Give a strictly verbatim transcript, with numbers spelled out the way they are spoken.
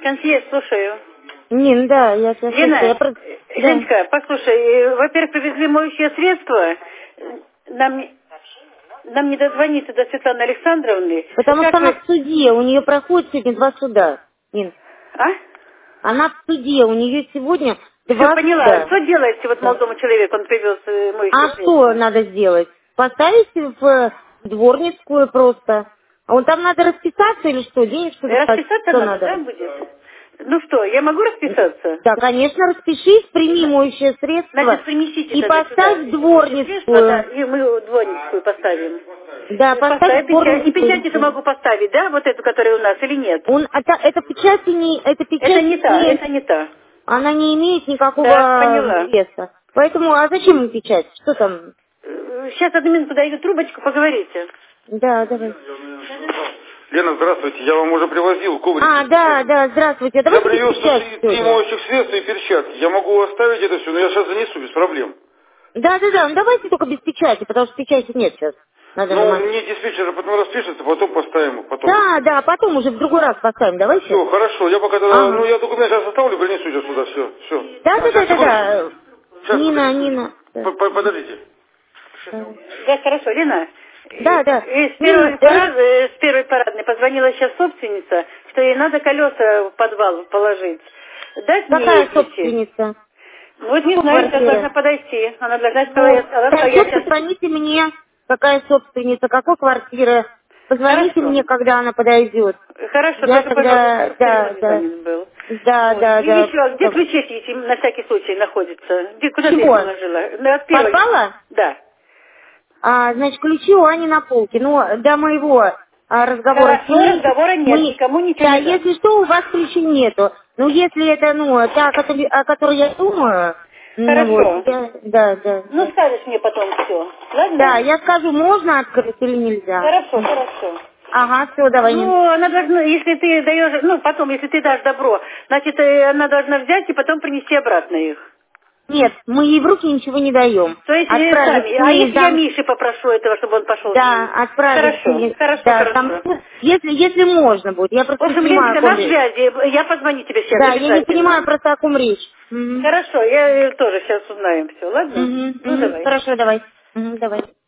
Консьерж, слушаю. Нин, да, я тебя слушаю. Лена, Я про- э, Да. Леночка, послушай, э, во-первых, привезли моющее средство. Э, Нам, не- нам не дозвониться до Светланы Александровны. Потому Как что она вы... в суде, у нее проходит сегодня два суда. Нин, А? она в суде, у нее сегодня Все, два поняла. суда. Что делаете вот Да. молодому человеку? Он привез э, моющее А что средство. надо сделать? Поставить в э, дворницкую просто. А он там надо расписаться или что? Денежку Э, заплатить? Расписаться Что надо, надо? да, будет? Ну что, я могу расписаться? Да, конечно, распишись, прими моющее Значит, средство принесите и тогда сюда поставь в моющее средство, да, дворницкую. и мы дворницкую поставим. Да, Э, поставь в Поставим печать. И печать эту дворницкую. могу поставить, да, вот эту, которая у нас, или нет? Он, это, это печать не, эта Это печать не та, не, это не та. она не имеет Так, никакого поняла. веса. Поэтому, а зачем им печать? Что там? Сейчас одну минуту даю трубочку, поговорите. Да, давай. Лена, здравствуйте. Я вам уже привозил коврики. А, да, да, здравствуйте. Я Давайте без привез тут печати три, все три же. моющих средства и перчатки. Я могу оставить это все, но я сейчас занесу без проблем. Да, да, да, ну давайте только без печати, потому что печати нет сейчас на данный Ну, момент. мне диспетчер потом распишется, потом поставим, потом. Да, да, потом уже в другой раз поставим, давайте. Все, хорошо. Я пока тогда, ну, Ага. я документ сейчас оставлю, принесу сейчас сюда, все, все. Да, да, да, Сейчас, да, секундочку. да. Сейчас, Нина, подождите. Нина. Да, П- п- Подождите. Да, хорошо, Лена. да. да. И с Нина, первой, э, парад- э, с первой парадной позвонила сейчас собственница, что ей надо колеса в подвал положить. Дать мне ей какая ключи? собственница? Ну вот не Какой знаю, сейчас должна квартиры? подойти. Она должна Ну, стоять. Она сказала, я зачем сейчас... позвоните мне, какая собственница, какой квартиры. Позвоните Хорошо. мне, когда она подойдет. Хорошо, Я только, пожалуйста, тогда, чтобы да, перезвонить да, звонит был. да, Вот. да, И да. еще, где да. ключи эти на всякий случай находятся? Где, куда ты их Чего? положила? Ну, от первой. Подвала? Да. А, значит, ключи у Ани на полке. Ну, до моего а, разговора с Хорошо, ней, разговора нет, мы... никому ничего Да, не дам. если что, у вас ключей нету. Ну, если это, ну, та, о которой, о которой я думаю, ну, вот, Хорошо. я, да, да, Ну, да. скажешь мне потом все. Да, Ладно? я скажу, можно открыть или нельзя. Хорошо, хорошо. Ага, все, давай. Нин. Ну, она должна, если ты даешь, ну, потом, если ты дашь добро, значит, э, она должна взять и потом принести обратно их. Нет, мы ей в руки ничего не даем. То есть э, Отправить сами. с А ней если я зам... Мише попрошу этого, чтобы он пошел с Да, ней? отправить с Хорошо, ней... хорошо, Да, там... хорошо. Если, если можно будет. Я В просто не общем, понимаю, о Леночка, ком на речь. связи. Я позвоню тебе сейчас Да, я не понимаю обязательно. просто, о ком речь. Мгм. Хорошо, я э, тоже сейчас узнаем все, ладно? Мгм, Ну, мгм. давай. Хорошо, давай. Мгм, давай.